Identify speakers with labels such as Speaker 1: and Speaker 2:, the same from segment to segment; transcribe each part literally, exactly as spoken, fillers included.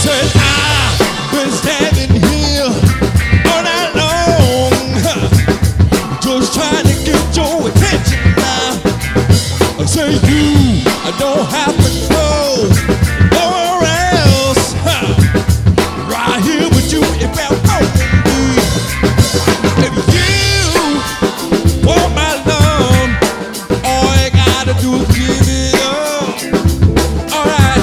Speaker 1: Said I've been standing here all night long, just trying to get your attention now. I say you don't have to go nowhere else. Right here with you, if I want me. If you want my love, all you gotta do is give it up. Alright.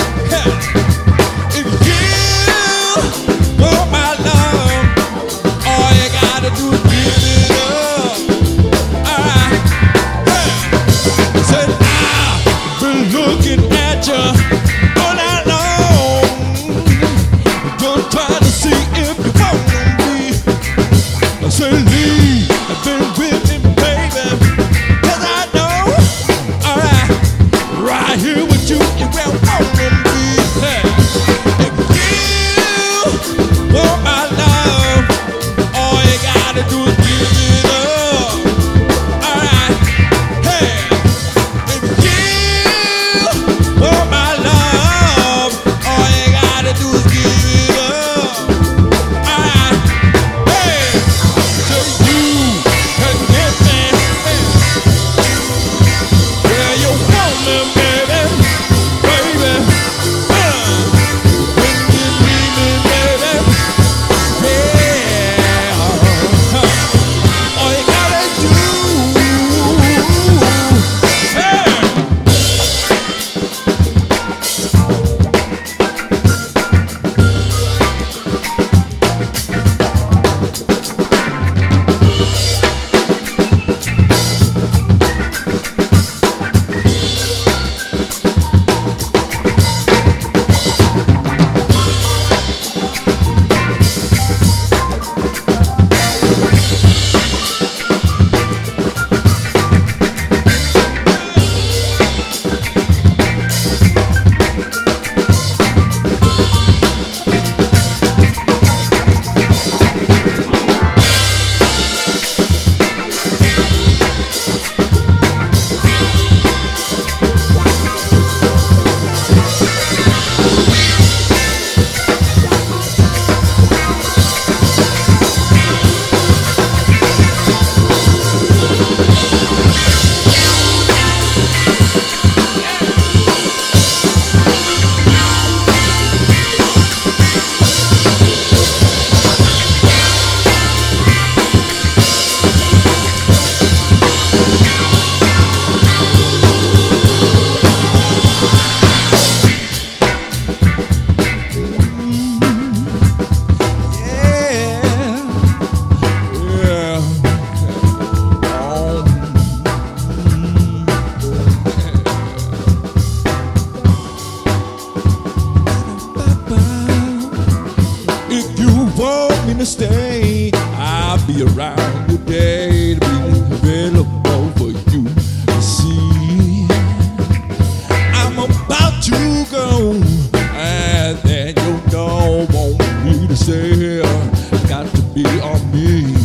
Speaker 1: If you want my love, all you gotta do is give it up. Alright. Said I've been looking at you all night long, just trying to see if you want me. I say leave, I've been with me, baby, 'cause I know, alright, right here with you, you will want me. If you want my love, all you gotta do is give it up. Alright, hey, if you want my love, all you gotta do is give it up. Alright, hey, so you can get me. Yeah, you want me, baby, baby. Uh, when you need me, baby, yeah. Uh, all you gotta do, hey. If you want me to stay, I'll be around today to be available for you to see. I'm about to go, and then you don't want me to stay. Got to be on me.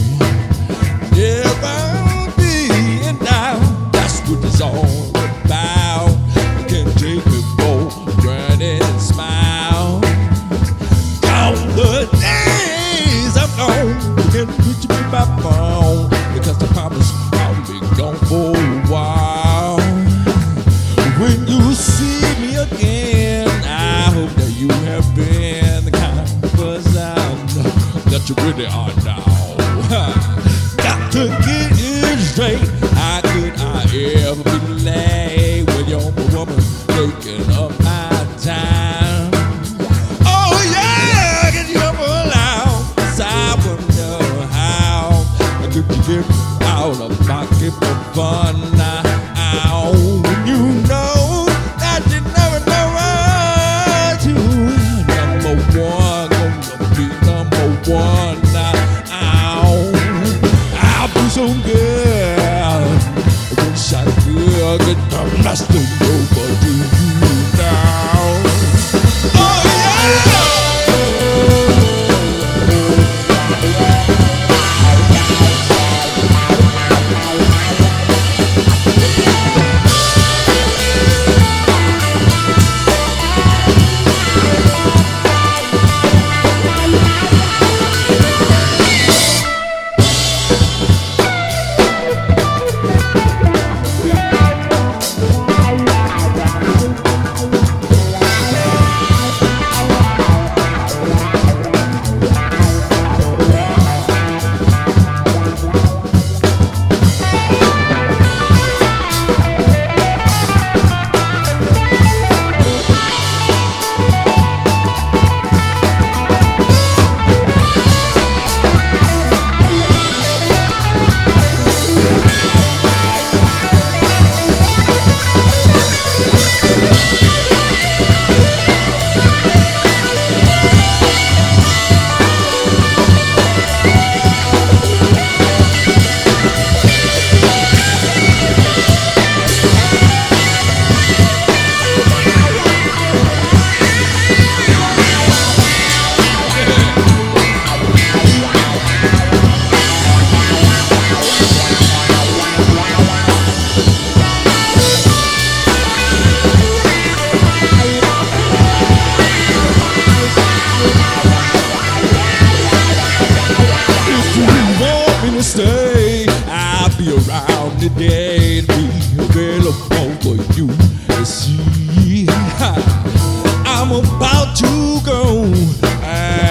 Speaker 1: Never being down, that's what it's all about. You can't take it for granted and smile. All the days I'm gone, you can't reach me by phone, because I promise I'll be gone for a while. When you see me again, I hope that you have been the kind of person that you really are now. Got to get it straight. How could I ever be late when you're a woman taking up my time? Oh yeah, get you up loud, 'cause I wonder how could you get out of pocket for fun now? When you know that you never know what to. Number one, gonna be number one now. I'll be so good.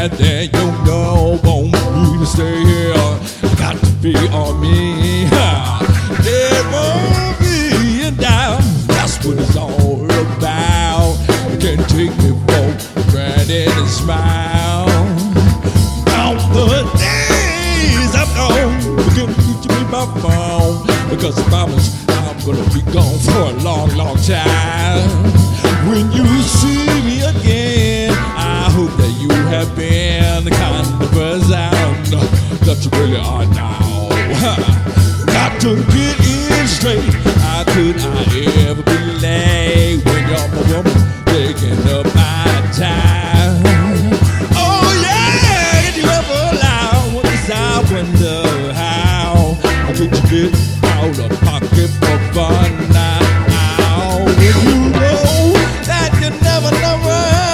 Speaker 1: and then you know won't me to stay here. I got to be on me. Never being down, that's what it's all about. You can take me for granted and smile. All the days I've known, you can reach me by phone, because I promise I'm gonna be gone for a long, long time. When you see me again, I hope that you have been the kind of person that you really are now. Got to get in straight. How could I ever be late when you're my woman taking up my time? Oh yeah, did you ever lie? Well, yes, I wonder how. How could you get out of pocket for fun now? When you know that you never know.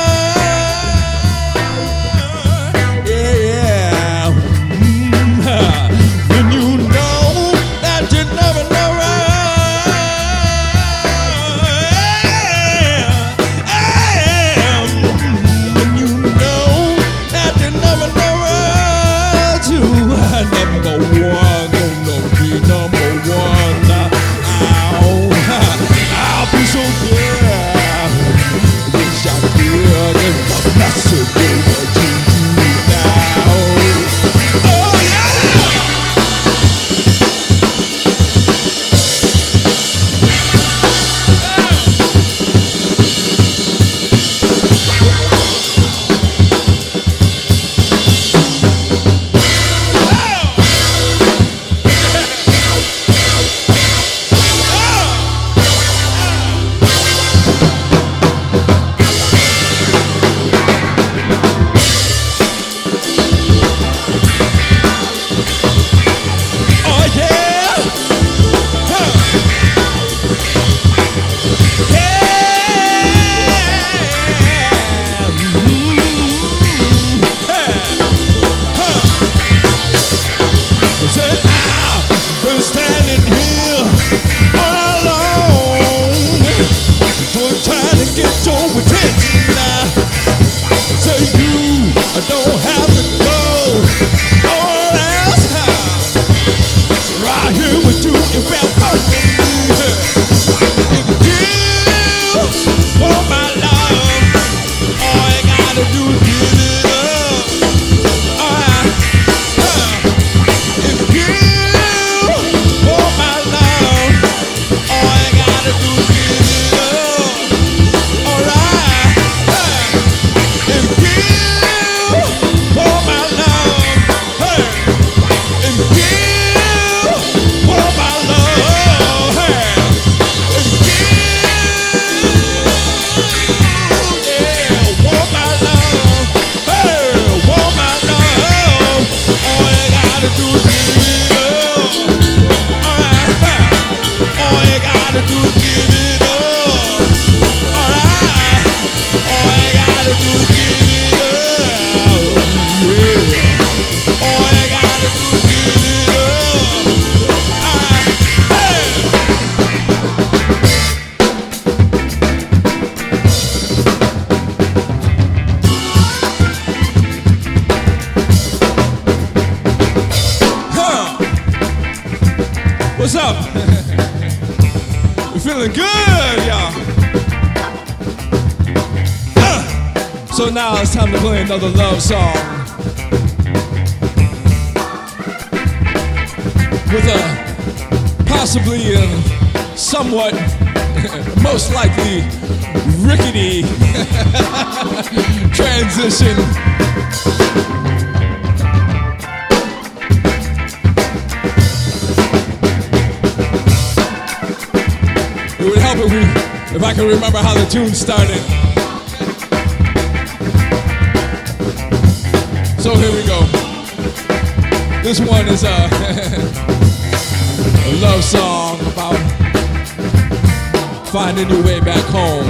Speaker 2: What's up? We're feeling good, y'all. Uh, so now it's time to play another love song with a possibly a somewhat, most likely rickety transition. It would help if, we, if I could remember how the tune started. So here we go. This one is a, a love song about finding your way back home.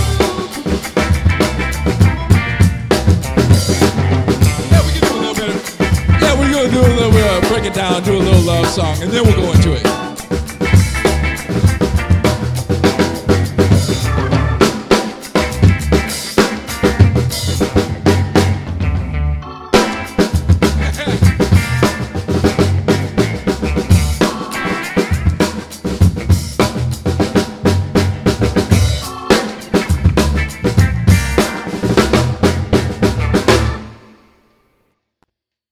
Speaker 2: Yeah, we can do a little bit of, yeah, we're gonna do a little bit of break it down, do a little love song, and then we'll go into it.